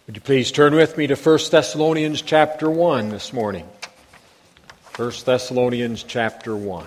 Would you please turn with me to 1 Thessalonians chapter 1 this morning. 1 Thessalonians chapter 1.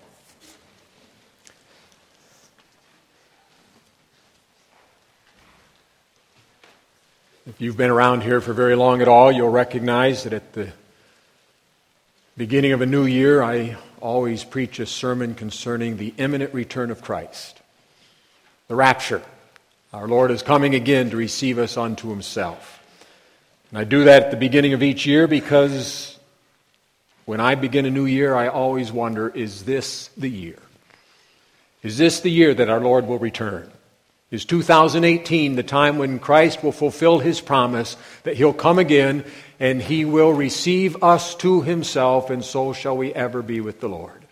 If you've been around here for very long at all, you'll recognize that at the beginning of a new year, I always preach a sermon concerning the imminent return of Christ, the rapture. Our Lord is coming again to receive us unto Himself. And I do that at the beginning of each year because when I begin a new year, I always wonder, is this the year? Is this the year that our Lord will return? Is 2018 the time when Christ will fulfill His promise that He'll come again and He will receive us to Himself, and so shall we ever be with the Lord?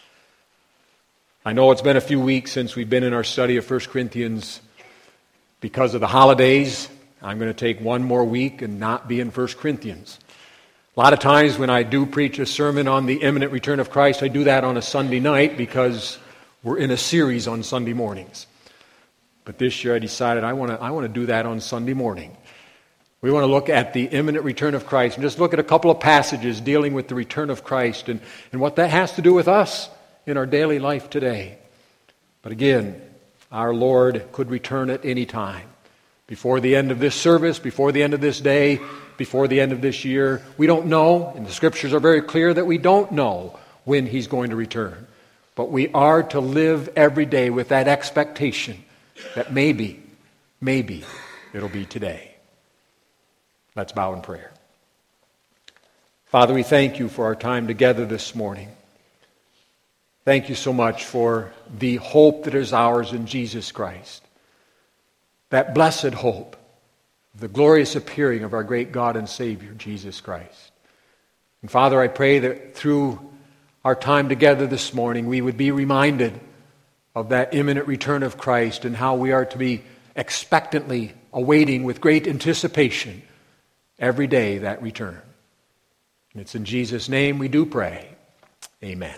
I know it's been a few weeks since we've been in our study of 1 Corinthians. Because of the holidays, I'm going to take one more week and not be in 1 Corinthians. A lot of times when I do preach a sermon on the imminent return of Christ, I do that on a Sunday night because we're in a series on Sunday mornings. But this year I decided I want to do that on Sunday morning. We want to look at the imminent return of Christ and just look at a couple of passages dealing with the return of Christ and what that has to do with us in our daily life today. But again, our Lord could return at any time. Before the end of this service, before the end of this day, before the end of this year. We don't know, and the Scriptures are very clear that we don't know when He's going to return. But we are to live every day with that expectation that maybe it'll be today. Let's bow in prayer. Father, we thank You for our time together this morning. Thank You so much for the hope that is ours in Jesus Christ. That blessed hope, the glorious appearing of our great God and Savior, Jesus Christ. And Father, I pray that through our time together this morning, we would be reminded of that imminent return of Christ and how we are to be expectantly awaiting with great anticipation every day that return. And it's in Jesus' name we do pray. Amen.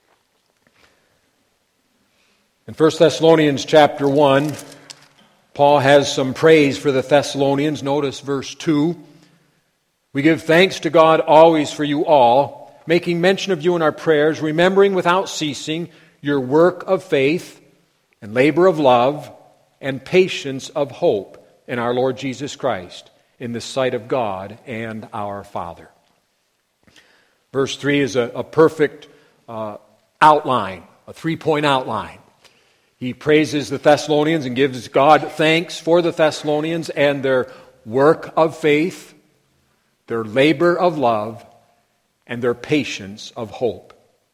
In 1 Thessalonians chapter 1, Paul has some praise for the Thessalonians. Notice verse 2. We give thanks to God always for you all, making mention of you in our prayers, remembering without ceasing your work of faith and labor of love and patience of hope in our Lord Jesus Christ, in the sight of God and our Father. Verse 3 is a perfect outline, a three-point outline. He praises the Thessalonians and gives God thanks for the Thessalonians and their work of faith, their labor of love, and their patience of hope.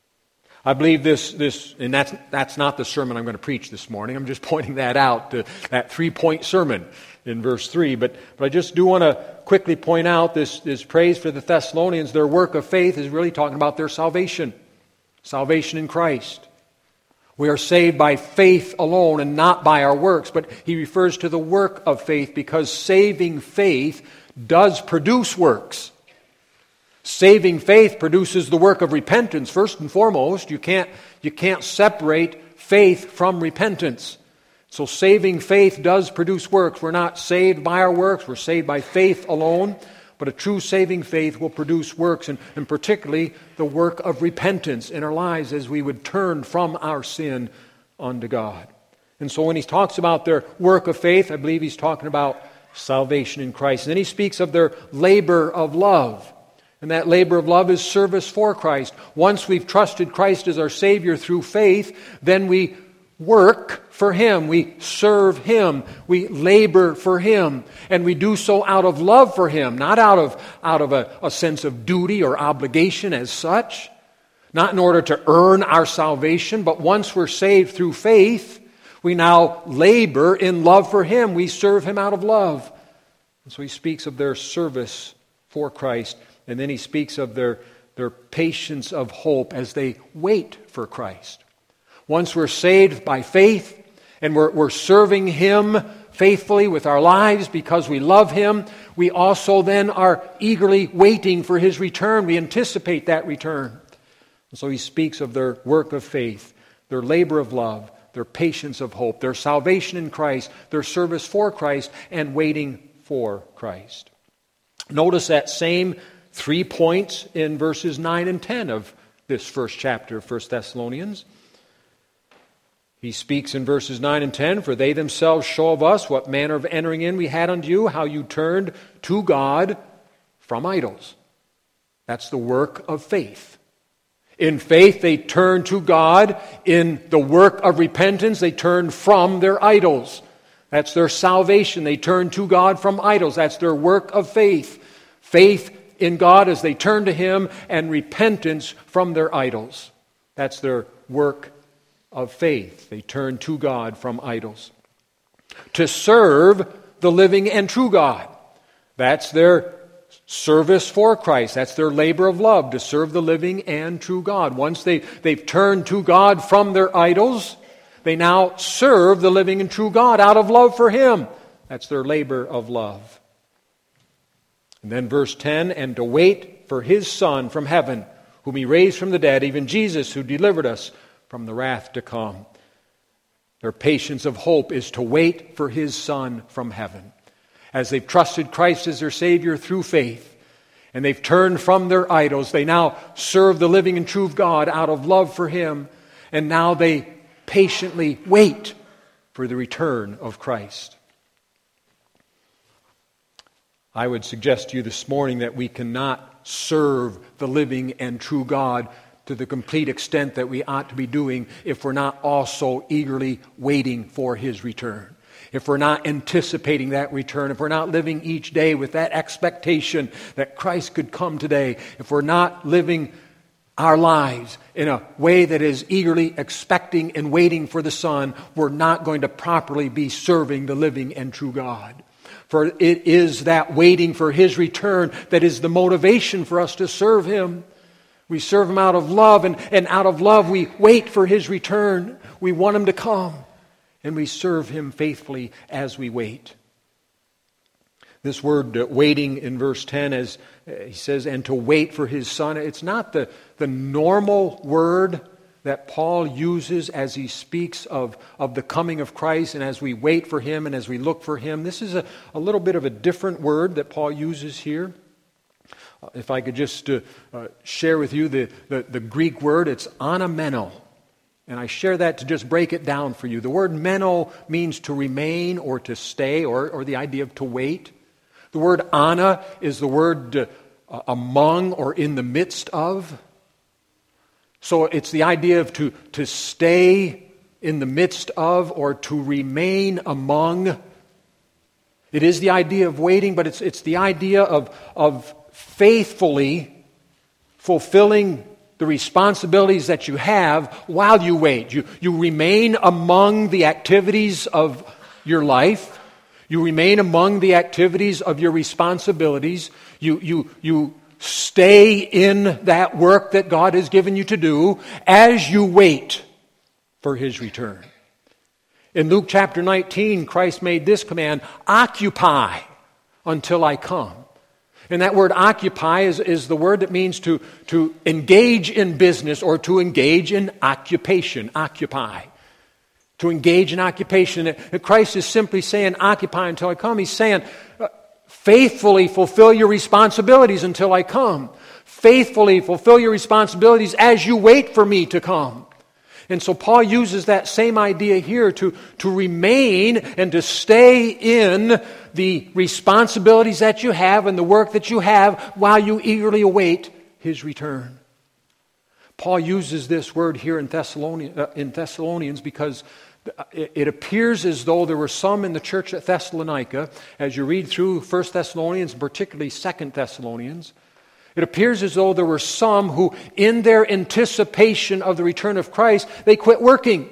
I believe this, and that's not the sermon I'm going to preach this morning. I'm just pointing that out, that three-point sermon in verse 3. But I just do want to quickly point out this praise for the Thessalonians. Their work of faith is really talking about their salvation in Christ. We are saved by faith alone and not by our works. But he refers to the work of faith because saving faith does produce works. Saving faith produces the work of repentance. First and foremost, you can't separate faith from repentance. So saving faith does produce works. We're not saved by our works. We're saved by faith alone. But a true saving faith will produce works, and particularly the work of repentance in our lives as we would turn from our sin unto God. And so when he talks about their work of faith, I believe he's talking about salvation in Christ. And then he speaks of their labor of love. And that labor of love is service for Christ. Once we've trusted Christ as our Savior through faith, then we work for Him. We serve Him. We labor for Him. And we do so out of love for Him, not out of a sense of duty or obligation as such, not in order to earn our salvation, but once we're saved through faith, we now labor in love for Him. We serve Him out of love. And so he speaks of their service for Christ. And then he speaks of their patience of hope as they wait for Christ. Once we're saved by faith and we're serving Him faithfully with our lives because we love Him, we also then are eagerly waiting for His return. We anticipate that return. And so he speaks of their work of faith, their labor of love, their patience of hope, their salvation in Christ, their service for Christ, and waiting for Christ. Notice that same 3 points in verses 9 and 10 of this first chapter of 1 Thessalonians. He speaks in verses 9 and 10, "For they themselves show of us what manner of entering in we had unto you, how you turned to God from idols." That's the work of faith. In faith, they turn to God. In the work of repentance, they turn from their idols. That's their salvation. They turn to God from idols. That's their work of faith. Faith in God as they turn to Him, and repentance from their idols. That's their work of faith. They turn to God from idols. To serve the living and true God. That's their service for Christ. That's their labor of love, to serve the living and true God. Once they've turned to God from their idols, they now serve the living and true God out of love for Him. That's their labor of love. And then verse 10, "And to wait for His Son from heaven, whom He raised from the dead, even Jesus, who delivered us from the wrath to come." Their patience of hope is to wait for His Son from heaven. As they've trusted Christ as their Savior through faith, and they've turned from their idols, they now serve the living and true God out of love for Him, and now they patiently wait for the return of Christ. I would suggest to you this morning that we cannot serve the living and true God to the complete extent that we ought to be doing if we're not also eagerly waiting for His return. If we're not anticipating that return, if we're not living each day with that expectation that Christ could come today, if we're not living our lives in a way that is eagerly expecting and waiting for the Son, we're not going to properly be serving the living and true God. For it is that waiting for His return that is the motivation for us to serve Him. We serve Him out of love, and out of love we wait for His return. We want Him to come, and we serve Him faithfully as we wait. This word waiting in verse 10, as he says, "and to wait for His Son," it's not the normal word that Paul uses as he speaks of the coming of Christ and as we wait for Him and as we look for Him. This is a little bit of a different word that Paul uses here. If I could just share with you the Greek word, it's anameno. And I share that to just break it down for you. The word meno means to remain or to stay, or the idea of to wait. The word ana is the word among or in the midst of. So it's the idea of to stay in the midst of or to remain among. It is the idea of waiting, but it's the idea of faithfully fulfilling the responsibilities that you have while you wait. You remain among the activities of your life. You remain among the activities of your responsibilities. You stay in that work that God has given you to do as you wait for His return. In Luke chapter 19, Christ made this command, "Occupy until I come." And that word occupy is the word that means to engage in business or to engage in occupation. Occupy. To engage in occupation. Christ is simply saying, "Occupy until I come." He's saying, faithfully fulfill your responsibilities until I come. Faithfully fulfill your responsibilities as you wait for me to come. And so Paul uses that same idea here to remain and to stay in the responsibilities that you have and the work that you have while you eagerly await His return. Paul uses this word here in Thessalonians because it appears as though there were some in the church at Thessalonica, as you read through 1 Thessalonians, and particularly 2 Thessalonians, it appears as though there were some who, in their anticipation of the return of Christ, they quit working.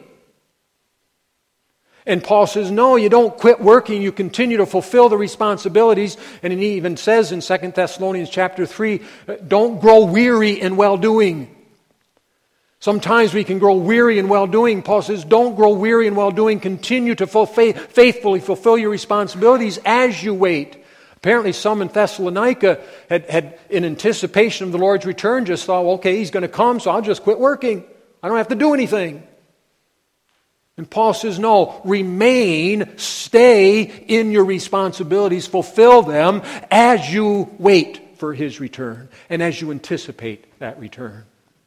And Paul says, no, you don't quit working, you continue to fulfill the responsibilities. And he even says in 2 Thessalonians chapter 3, don't grow weary in well-doing. Sometimes we can grow weary in well-doing. Paul says, don't grow weary in well-doing. Continue to faithfully fulfill your responsibilities as you wait. Apparently some in Thessalonica had in anticipation of the Lord's return, just thought, well, okay, He's going to come, so I'll just quit working. I don't have to do anything. And Paul says, no, remain, stay in your responsibilities, fulfill them as you wait for his return and as you anticipate that return.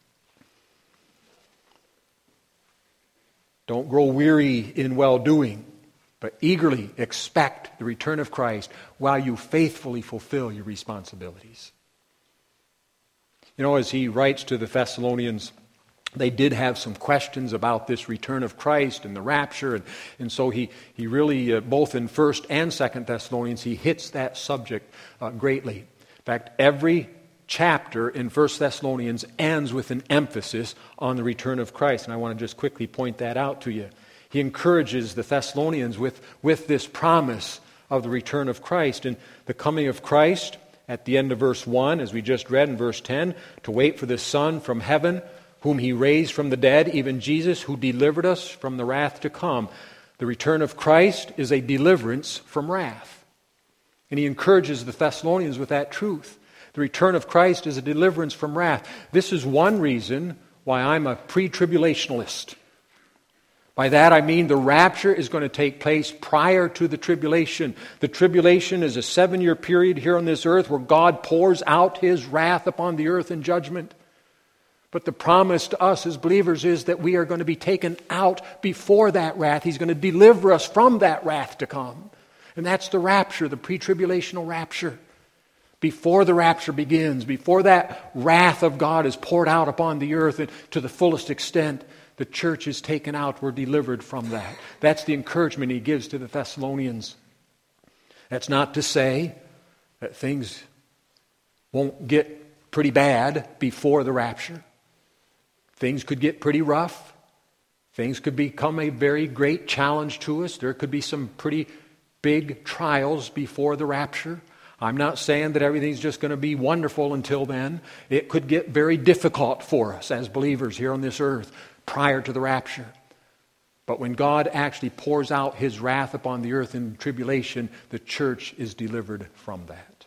Don't grow weary in well-doing, but eagerly expect the return of Christ while you faithfully fulfill your responsibilities. You know, as he writes to the Thessalonians, they did have some questions about this return of Christ and the rapture, and so he really, both in 1st and 2nd Thessalonians, he hits that subject greatly. In fact, every chapter in 1 Thessalonians ends with an emphasis on the return of Christ, and I want to just quickly point that out to you. He encourages the Thessalonians with this promise of the return of Christ and the coming of Christ at the end of verse 1, as we just read in verse 10, to wait for the Son from heaven, whom he raised from the dead, even Jesus, who delivered us from the wrath to come. The return of Christ is a deliverance from wrath. And he encourages the Thessalonians with that truth. The return of Christ is a deliverance from wrath. This is one reason why I'm a pre-tribulationalist. By that I mean the rapture is going to take place prior to the tribulation. The tribulation is a 7-year period here on this earth where God pours out his wrath upon the earth in judgment. But the promise to us as believers is that we are going to be taken out before that wrath. He's going to deliver us from that wrath to come. And that's the rapture, the pre-tribulational rapture. Before the rapture begins, before that wrath of God is poured out upon the earth and to the fullest extent, the church is taken out. We're delivered from that. That's the encouragement he gives to the Thessalonians. That's not to say that things won't get pretty bad before the rapture. Things could get pretty rough. Things could become a very great challenge to us. There could be some pretty big trials before the rapture. I'm not saying that everything's just going to be wonderful until then. It could get very difficult for us as believers here on this earth prior to the rapture. But when God actually pours out his wrath upon the earth in tribulation, the church is delivered from that.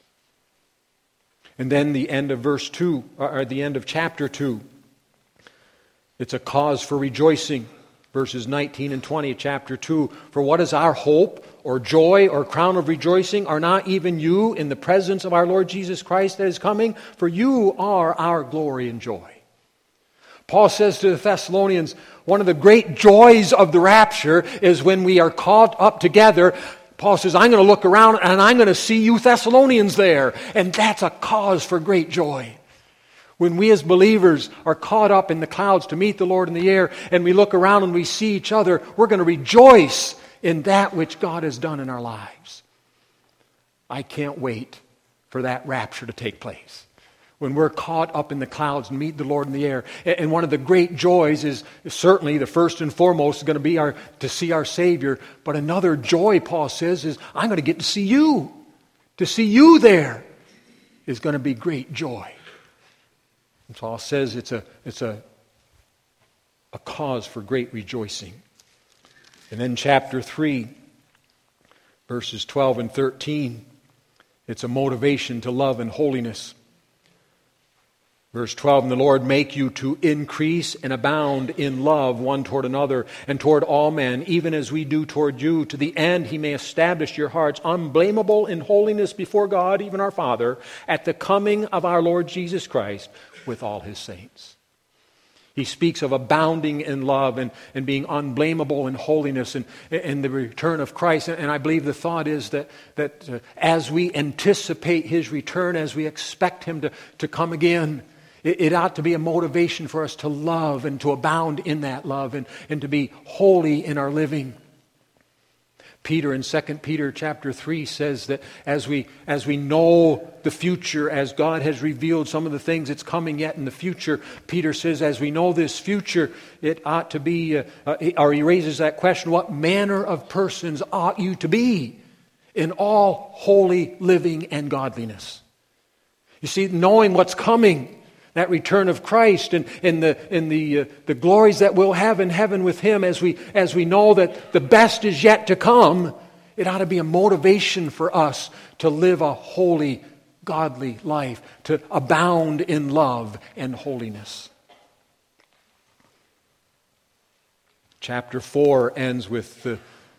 And then the end of verse 2, or the end of chapter 2, it's a cause for rejoicing. Verses 19 and 20 of chapter 2. For what is our hope or joy or crown of rejoicing? Are not even you in the presence of our Lord Jesus Christ that is coming? For you are our glory and joy. Paul says to the Thessalonians, one of the great joys of the rapture is when we are caught up together. Paul says, I'm going to look around and I'm going to see you Thessalonians there. And that's a cause for great joy. When we as believers are caught up in the clouds to meet the Lord in the air and we look around and we see each other, we're going to rejoice in that which God has done in our lives. I can't wait for that rapture to take place. When we're caught up in the clouds and meet the Lord in the air. And one of the great joys is certainly the first and foremost is going to be to see our Savior. But another joy, Paul says, is I'm going to get to see you. To see you there is going to be great joy. And Paul says it's a cause for great rejoicing. And then chapter 3, verses 12 and 13, it's a motivation to love and holiness. Verse 12, and the Lord make you to increase and abound in love one toward another and toward all men, even as we do toward you, to the end he may establish your hearts unblameable in holiness before God, even our Father, at the coming of our Lord Jesus Christ with all his saints. He speaks of abounding in love and being unblameable in holiness and the return of Christ. And I believe the thought is that as we anticipate his return, as we expect him to come again, it ought to be a motivation for us to love and to abound in that love and to be holy in our living. Peter in 2 Peter chapter 3 says that as we know the future, as God has revealed some of the things that's coming yet in the future, Peter says as we know this future, it ought to be, or he raises that question, what manner of persons ought you to be in all holy living and godliness? You see, knowing what's coming, that return of Christ and the glories that we'll have in heaven with him as we know that the best is yet to come, it ought to be a motivation for us to live a holy, godly life, to abound in love and holiness. Chapter 4 ends with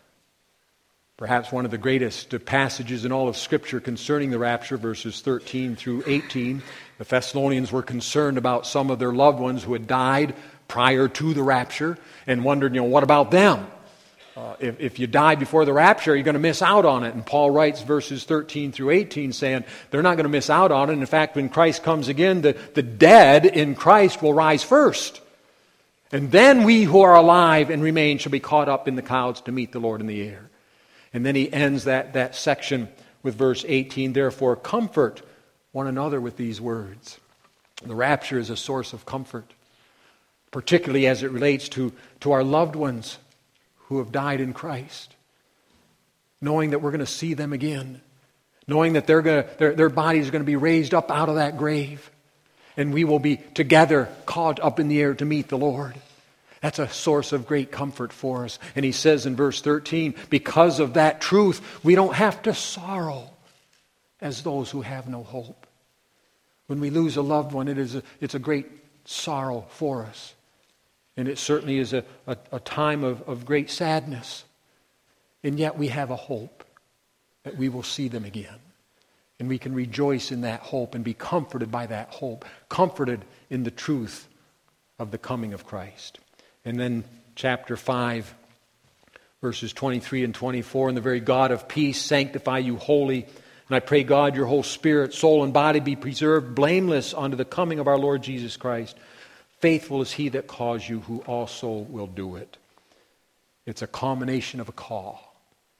perhaps one of the greatest passages in all of Scripture concerning the rapture, verses 13 through 18. The Thessalonians were concerned about some of their loved ones who had died prior to the rapture and wondered, what about them? If you die before the rapture, you're going to miss out on it. And Paul writes verses 13 through 18 saying they're not going to miss out on it. And in fact, when Christ comes again, the dead in Christ will rise first. And then we who are alive and remain shall be caught up in the clouds to meet the Lord in the air. And then he ends that section with verse 18, therefore comfort one another with these words. The rapture is a source of comfort, particularly as it relates to our loved ones who have died in Christ. Knowing that we're going to see them again. Knowing that their bodies are going to be raised up out of that grave. And we will be together caught up in the air to meet the Lord. That's a source of great comfort for us. And he says in verse 13, because of that truth, we don't have to sorrow as those who have no hope. When we lose a loved one, it's a great sorrow for us. And it certainly is a time of great sadness. And yet we have a hope that we will see them again. And we can rejoice in that hope and be comforted by that hope. Comforted in the truth of the coming of Christ. And then chapter 5, verses 23 and 24, and the very God of peace sanctify you wholly. And I pray God your whole spirit, soul, and body be preserved blameless unto the coming of our Lord Jesus Christ. Faithful is he that calls you, who also will do it. It's a culmination of a call.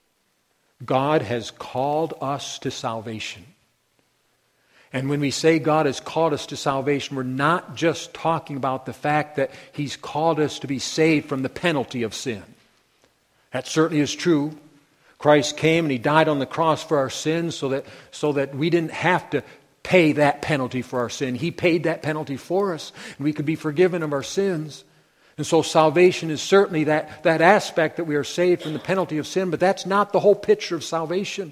God has called us to salvation. And when we say God has called us to salvation, we're not just talking about the fact that He's called us to be saved from the penalty of sin. That certainly is true. Christ came and He died on the cross for our sins so that we didn't have to pay that penalty for our sin. He paid that penalty for us, and we could be forgiven of our sins. And so salvation is certainly that aspect that we are saved from the penalty of sin, but that's not the whole picture of salvation.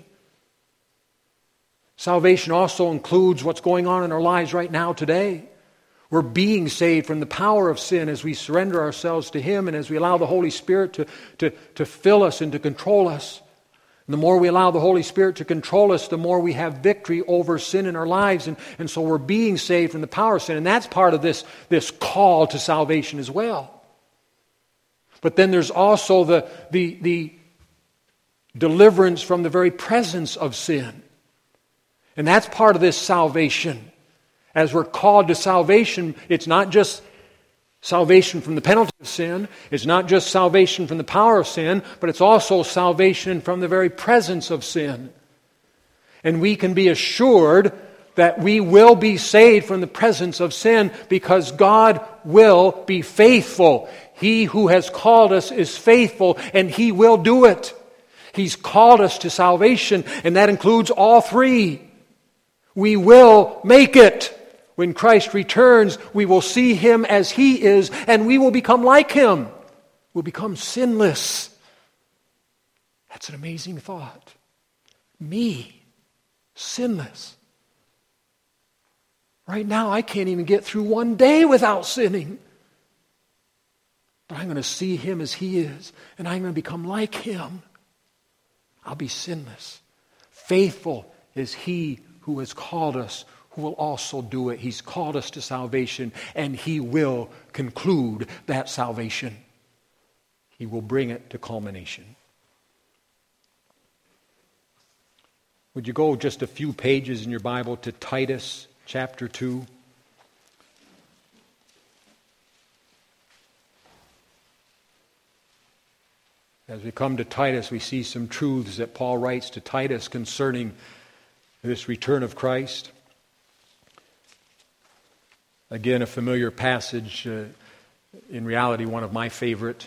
Salvation also includes what's going on in our lives right now today. We're being saved from the power of sin as we surrender ourselves to Him and as we allow the Holy Spirit to fill us and to control us. And the more we allow the Holy Spirit to control us, the more we have victory over sin in our lives. And so we're being saved from the power of sin. And that's part of this call to salvation as well. But then there's also the deliverance from the very presence of sin. And that's part of this salvation. As we're called to salvation, it's not just salvation from the penalty of sin. It's not just salvation from the power of sin, but it's also salvation from the very presence of sin. And we can be assured that we will be saved from the presence of sin because God will be faithful. He who has called us is faithful, and He will do it. He's called us to salvation, and that includes all three. We will make it. When Christ returns, we will see Him as He is, and we will become like Him. We'll become sinless. That's an amazing thought. Me, sinless. Right now, I can't even get through one day without sinning. But I'm going to see Him as He is, and I'm going to become like Him. I'll be sinless. Faithful is He who has called us, who will also do it. He's called us to salvation, and He will conclude that salvation. He will bring it to culmination. Would you go just a few pages in your Bible to Titus chapter 2? As we come to Titus, we see some truths that Paul writes to Titus concerning this return of Christ. Again, a familiar passage, in reality one of my favorite.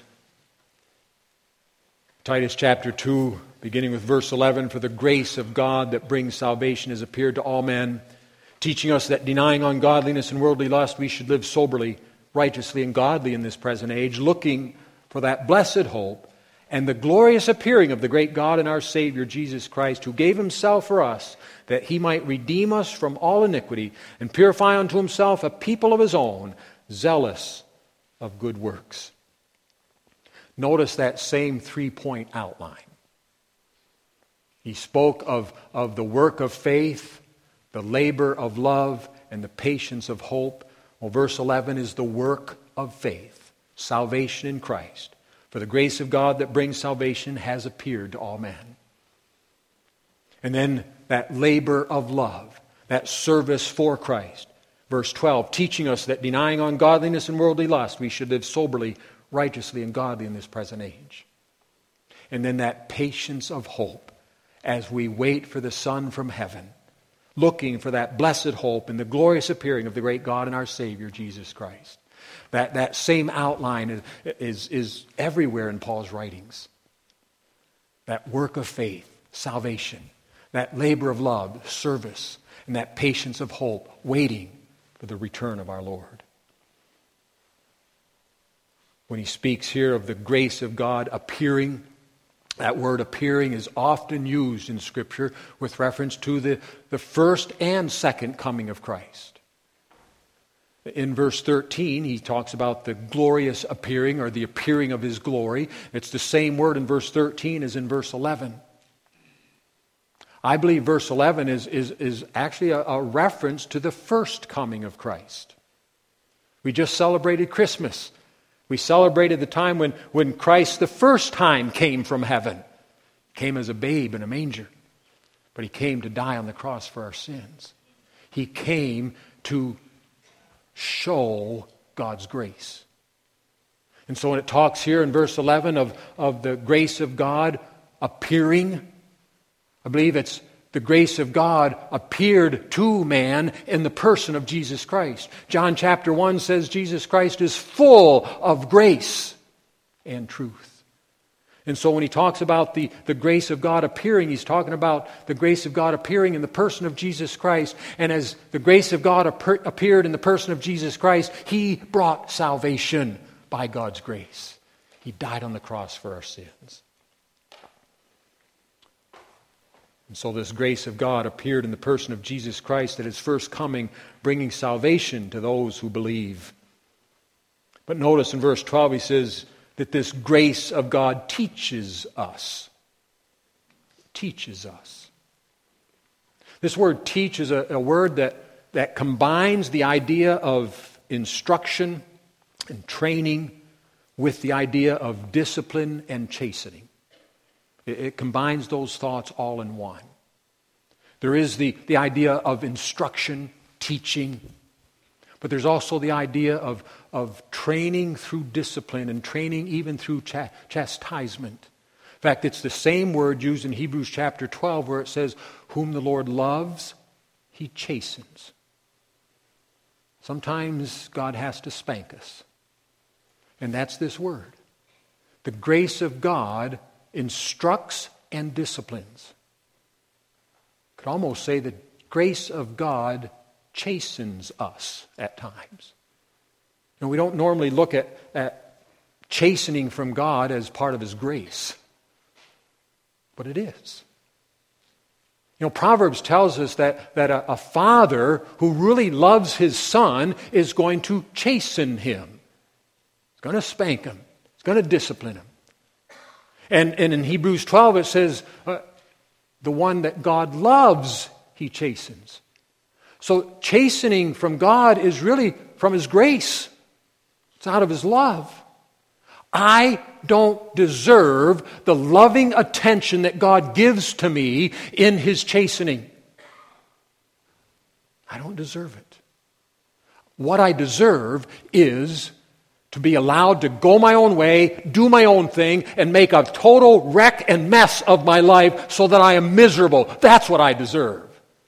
Titus chapter 2, beginning with verse 11, for the grace of God that brings salvation has appeared to all men, teaching us that denying ungodliness and worldly lust, we should live soberly, righteously, and godly in this present age, looking for that blessed hope and the glorious appearing of the great God and our Savior, Jesus Christ, who gave Himself for us, that He might redeem us from all iniquity and purify unto Himself a people of His own, zealous of good works. Notice that same 3-point outline. He spoke of the work of faith, the labor of love, and the patience of hope. Well, verse 11 is the work of faith, salvation in Christ. For the grace of God that brings salvation has appeared to all men. And then that labor of love, that service for Christ. Verse 12, teaching us that denying ungodliness and worldly lust, we should live soberly, righteously, and godly in this present age. And then that patience of hope as we wait for the Son from heaven, looking for that blessed hope and the glorious appearing of the great God and our Savior, Jesus Christ. That same outline is everywhere in Paul's writings. That work of faith, salvation, that labor of love, service, and that patience of hope, waiting for the return of our Lord. When he speaks here of the grace of God appearing, that word appearing is often used in Scripture with reference to the first and second coming of Christ. In verse 13, he talks about the glorious appearing or the appearing of his glory. It's the same word in verse 13 as in verse 11. I believe verse 11 is actually a reference to the first coming of Christ. We just celebrated Christmas. We celebrated the time when Christ the first time came from heaven. Came as a babe in a manger. But he came to die on the cross for our sins. He came to show God's grace. And so when it talks here in verse 11 of the grace of God appearing, I believe it's the grace of God appeared to man in the person of Jesus Christ. John chapter 1 says Jesus Christ is full of grace and truth. And so when he talks about the grace of God appearing, he's talking about the grace of God appearing in the person of Jesus Christ. And as the grace of God appeared in the person of Jesus Christ, he brought salvation by God's grace. He died on the cross for our sins. And so this grace of God appeared in the person of Jesus Christ at his first coming, bringing salvation to those who believe. But notice in verse 12 he says that this grace of God teaches us. Teaches us. This word teach is a word that combines the idea of instruction and training with the idea of discipline and chastening. It combines those thoughts all in one. There is the idea of instruction, teaching, but there's also the idea of training through discipline and training even through chastisement. In fact, it's the same word used in Hebrews chapter 12 where it says, whom the Lord loves, he chastens. Sometimes God has to spank us. And that's this word. The grace of God instructs and disciplines. Could almost say the grace of God chastens us at times. And we don't normally look at chastening from God as part of his grace. But it is. You know, Proverbs tells us that a father who really loves his son is going to chasten him. He's going to spank him. He's going to discipline him. And in Hebrews 12 it says, the one that God loves, he chastens. So chastening from God is really from his grace. It's out of his love. I don't deserve the loving attention that God gives to me in his chastening. I don't deserve it. What I deserve is to be allowed to go my own way, do my own thing, and make a total wreck and mess of my life so that I am miserable. That's what I deserve.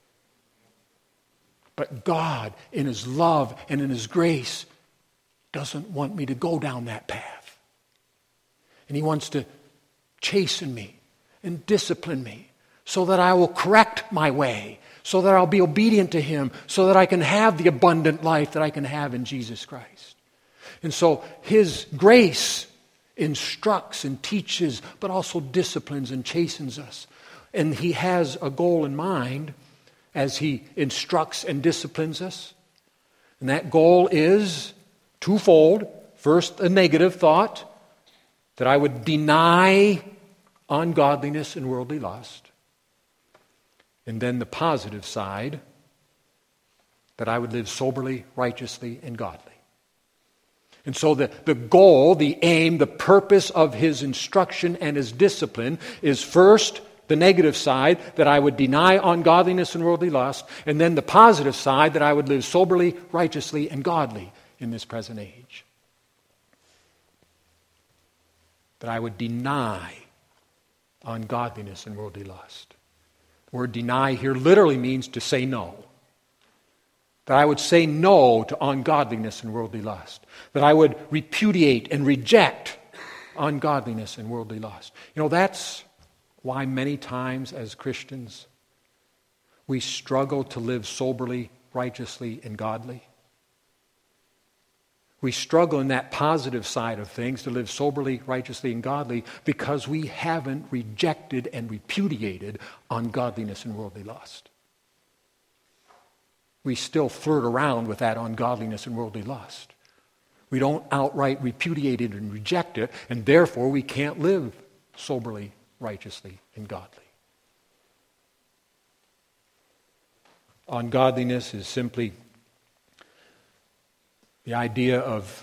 But God, in his love and in his grace, doesn't want me to go down that path. And he wants to chasten me and discipline me so that I will correct my way, so that I'll be obedient to him, so that I can have the abundant life that I can have in Jesus Christ. And so his grace instructs and teaches, but also disciplines and chastens us. And he has a goal in mind as he instructs and disciplines us. And that goal is twofold. First, a negative thought. that I would deny ungodliness and worldly lust. And then the positive side, that I would live soberly, righteously, and godly. And so the goal, the aim, the purpose of his instruction and his discipline is first the negative side, that I would deny ungodliness and worldly lust, and then the positive side, that I would live soberly, righteously, and godly in this present age. That I would deny ungodliness and worldly lust. The word deny here literally means to say no. That I would say no to ungodliness and worldly lust. That I would repudiate and reject ungodliness and worldly lust. You know, that's why many times as Christians we struggle to live soberly, righteously, and godly. We struggle in that positive side of things to live soberly, righteously, and godly because we haven't rejected and repudiated ungodliness and worldly lust. We still flirt around with that ungodliness and worldly lust. We don't outright repudiate it and reject it, and therefore we can't live soberly, righteously, and godly. Ungodliness is simply the idea of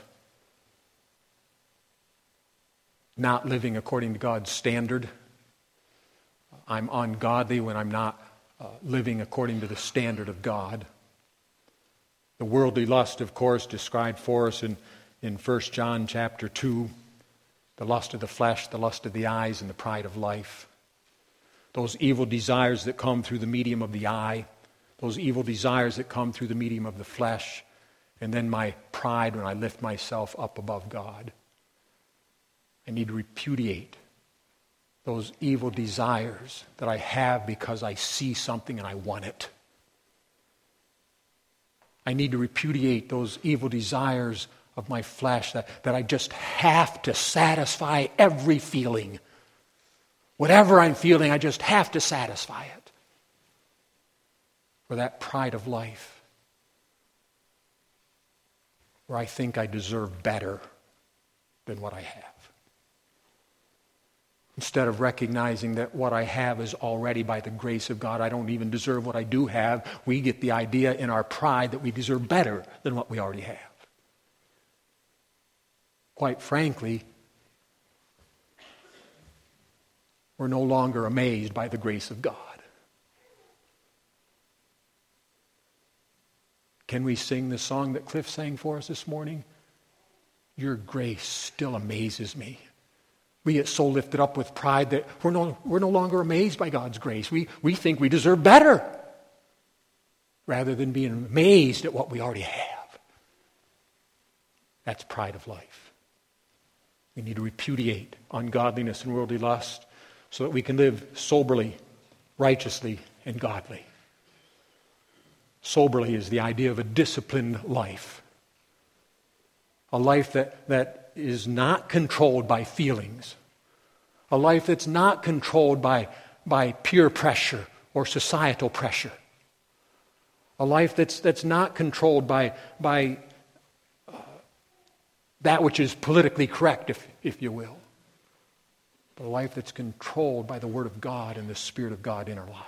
not living according to God's standard. I'm ungodly when I'm not living according to the standard of God. The worldly lust, of course, described for us in 1 John chapter 2, the lust of the flesh, the lust of the eyes, and the pride of life. Those evil desires that come through the medium of the eye, those evil desires that come through the medium of the flesh, and then my pride when I lift myself up above God. I need to repudiate those evil desires that I have because I see something and I want it. I need to repudiate those evil desires of my flesh that I just have to satisfy every feeling. Whatever I'm feeling, I just have to satisfy it. For that pride of life, where I think I deserve better than what I have. Instead of recognizing that what I have is already by the grace of God, I don't even deserve what I do have, we get the idea in our pride that we deserve better than what we already have. Quite frankly, we're no longer amazed by the grace of God. Can we sing the song that Cliff sang for us this morning? Your grace still amazes me. We get so lifted up with pride that we're no longer amazed by God's grace. We think we deserve better rather than being amazed at what we already have. That's pride of life. We need to repudiate ungodliness and worldly lust so that we can live soberly, righteously, and godly. Soberly is the idea of a disciplined life. A life that is not controlled by feelings. A life that's not controlled by peer pressure or societal pressure. A life that's not controlled by that which is politically correct, if you will. But a life that's controlled by the Word of God and the Spirit of God in our lives.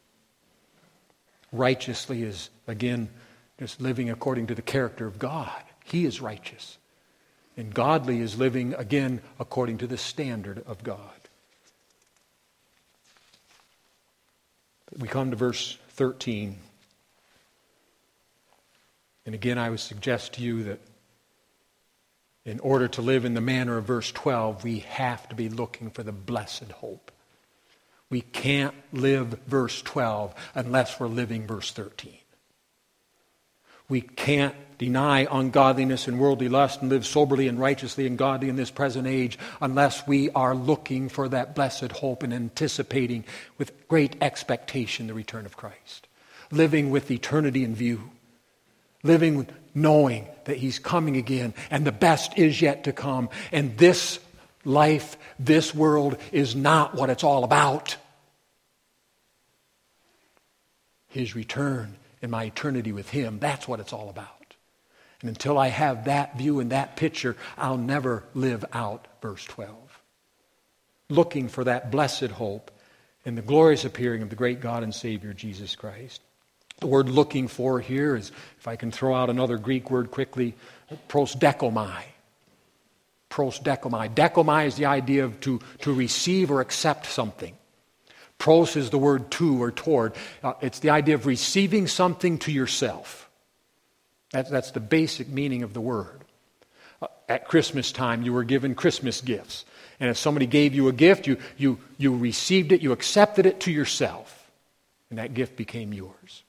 Righteously is, again, just living according to the character of God. He is righteous. And godly is living, again, according to the standard of God. We come to verse 13. And again, I would suggest to you that in order to live in the manner of verse 12, we have to be looking for the blessed hope. We can't live verse 12 unless we're living verse 13. We can't deny ungodliness and worldly lust and live soberly and righteously and godly in this present age unless we are looking for that blessed hope and anticipating with great expectation the return of Christ. Living with eternity in view. Living knowing that He's coming again and the best is yet to come. And this life, this world is not what it's all about. His return and my eternity with Him, that's what it's all about. And until I have that view and that picture, I'll never live out verse 12. looking for that blessed hope and the glorious appearing of the great God and Savior, Jesus Christ. The word looking for here is, if I can throw out another Greek word quickly, prosdekomai. Prosdekomai. Dekomai is the idea of to receive or accept something. Pros is the word to or toward. It's the idea of receiving something to yourself. That's the basic meaning of the word. At Christmas time, you were given Christmas gifts. And if somebody gave you a gift, you received it, you accepted it to yourself. And that gift became yours.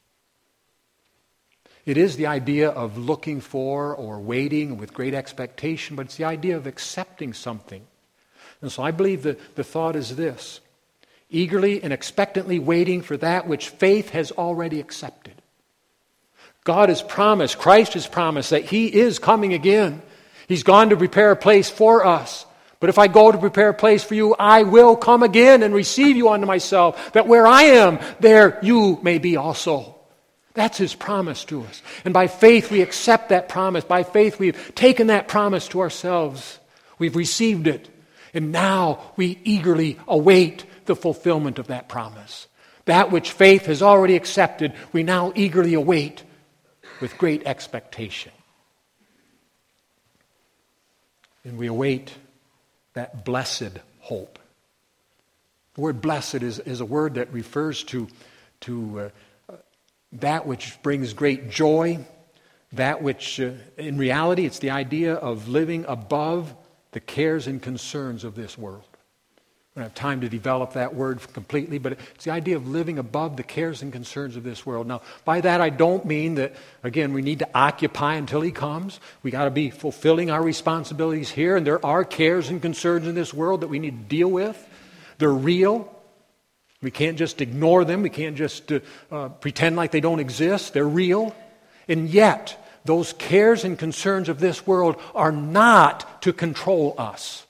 It is the idea of looking for or waiting with great expectation, but it's the idea of accepting something. And so I believe that the thought is this: eagerly and expectantly waiting for that which faith has already accepted. God has promised, Christ has promised that He is coming again. He's gone to prepare a place for us. But if I go to prepare a place for you, I will come again and receive you unto myself, that where I am, there you may be also. That's His promise to us. And by faith we accept that promise. By faith we've taken that promise to ourselves. We've received it. And now we eagerly await the fulfillment of that promise. That which faith has already accepted, we now eagerly await with great expectation. And we await that blessed hope. The word blessed is a word that refers to that which brings great joy, that which, in reality, it's the idea of living above the cares and concerns of this world. I don't have time to develop that word completely, but it's the idea of living above the cares and concerns of this world. Now, by that I don't mean that, again, we need to occupy until He comes. We got to be fulfilling our responsibilities here, and there are cares and concerns in this world that we need to deal with. They're real. We can't just ignore them. We can't just pretend like they don't exist. They're real. And yet, those cares and concerns of this world are not to control us.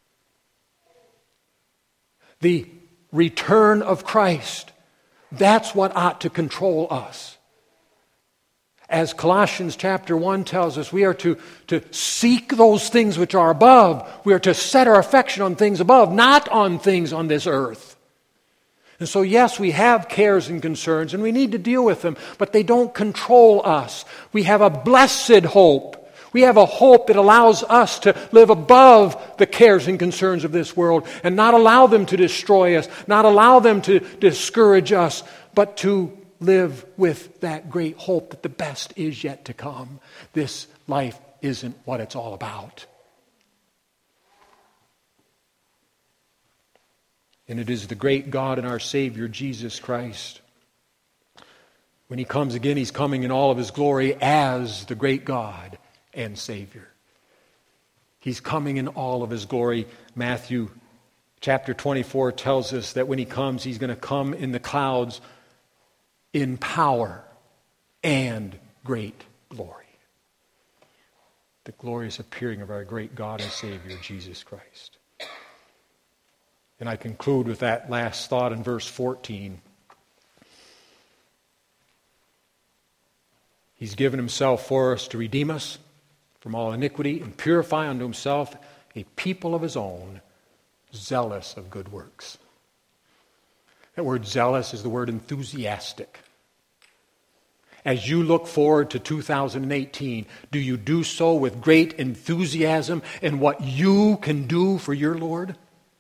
The return of Christ, that's what ought to control us. As Colossians chapter 1 tells us, we are to seek those things which are above. We are to set our affection on things above, not on things on this earth. And so, yes, we have cares and concerns, and we need to deal with them, but they don't control us. We have a blessed hope. We have a hope that allows us to live above the cares and concerns of this world and not allow them to destroy us, not allow them to discourage us, but to live with that great hope that the best is yet to come. This life isn't what it's all about. And it is the great God and our Savior, Jesus Christ. When He comes again, He's coming in all of His glory as the great God and Savior. He's coming in all of His glory. Matthew chapter 24 tells us that when He comes, He's going to come in the clouds in power and great glory. The glorious appearing of our great God and Savior, Jesus Christ. And I conclude with that last thought in verse 14. He's given Himself for us to redeem us from all iniquity and purify unto Himself a people of His own, zealous of good works. That word zealous is the word enthusiastic. As you look forward to 2018, do you do so with great enthusiasm in what you can do for your Lord?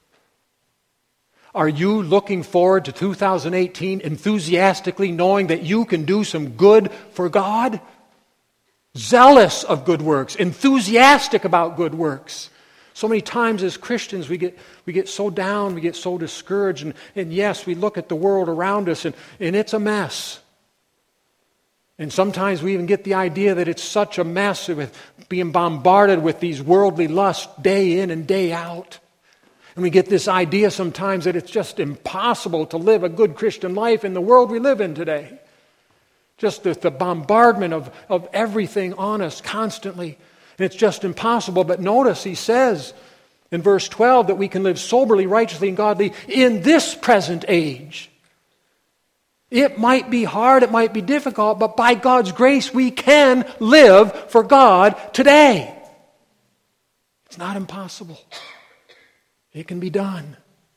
Are you looking forward to 2018 enthusiastically knowing that you can do some good for God? Zealous of good works, enthusiastic about good works. So many times as Christians we get so down, we get so discouraged, and yes, we look at the world around us and it's a mess. And sometimes we even get the idea that it's such a mess with being bombarded with these worldly lusts day in and day out. And we get this idea sometimes that it's just impossible to live a good Christian life in the world we live in today. Just the bombardment of everything on us constantly. And it's just impossible. But notice he says in verse 12 that we can live soberly, righteously, and godly in this present age. It might be hard, it might be difficult, but by God's grace we can live for God today. It's not impossible. It can be done.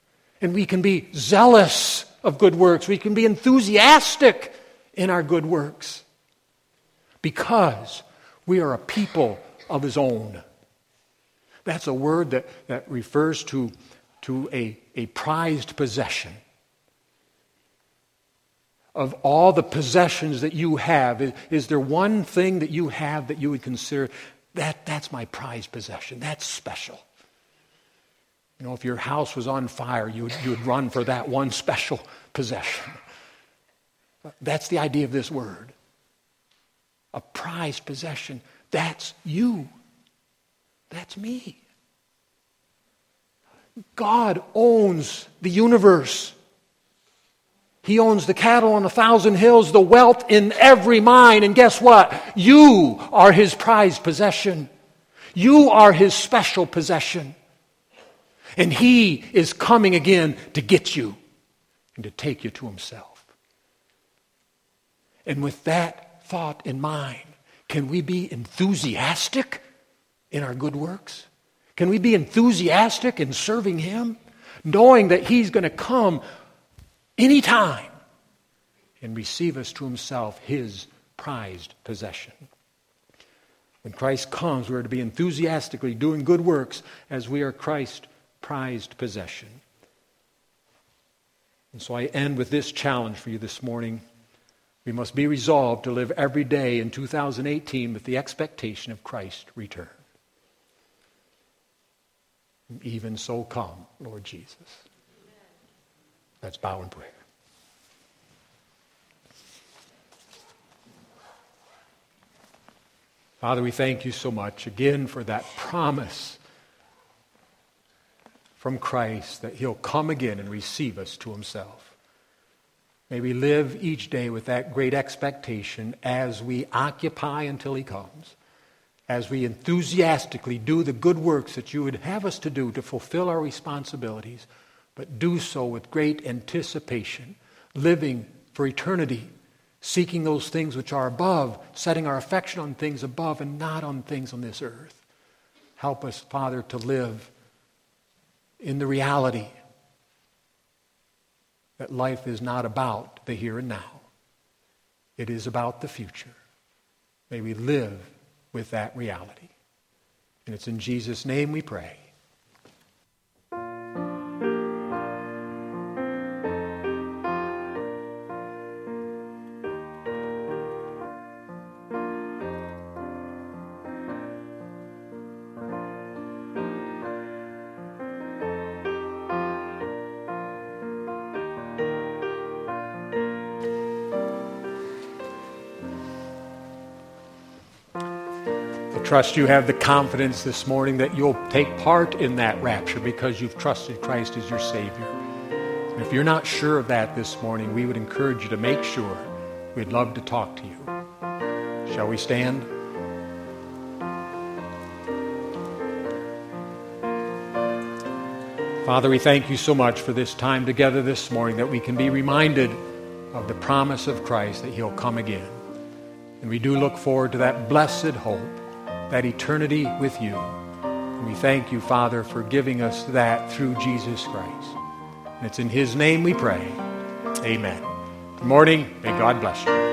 And we can be zealous of good works. We can be enthusiastic in our good works because we are a people of His own. That's a word that refers to a prized possession. Of all the possessions that you have, is there one thing that you have that you would consider, that's my prized possession, that's special? You know, if your house was on fire, you would run for that one special possession. That's the idea of this word. A prized possession. That's you. That's me. God owns the universe. He owns the cattle on 1,000 hills, the wealth in every mine. And guess what? You are His prized possession. You are His special possession. And He is coming again to get you and to take you to Himself. And with that thought in mind, can we be enthusiastic in our good works? Can we be enthusiastic in serving Him, knowing that He's going to come anytime and receive us to Himself, His prized possession? When Christ comes, we are to be enthusiastically doing good works as we are Christ's prized possession. And so I end with this challenge for you this morning. We must be resolved to live every day in 2018 with the expectation of Christ's return. Even so come, Lord Jesus. Let's bow in prayer. Father, we thank you so much again for that promise from Christ that He'll come again and receive us to Himself. May we live each day with that great expectation as we occupy until He comes, as we enthusiastically do the good works that you would have us to do to fulfill our responsibilities, but do so with great anticipation, living for eternity, seeking those things which are above, setting our affection on things above and not on things on this earth. Help us, Father, to live in the reality that life is not about the here and now. It is about the future. May we live with that reality. And it's in Jesus' name we pray. Trust you have the confidence this morning that you'll take part in that rapture because you've trusted Christ as your Savior. And if you're not sure of that this morning, we would encourage you to make sure. We'd love to talk to you. Shall we stand? Father, we thank you so much for this time together this morning that we can be reminded of the promise of Christ that He'll come again. And we do look forward to that blessed hope, that eternity with you. And we thank you, Father, for giving us that through Jesus Christ. And it's in His name we pray. Amen. Good morning. May God bless you.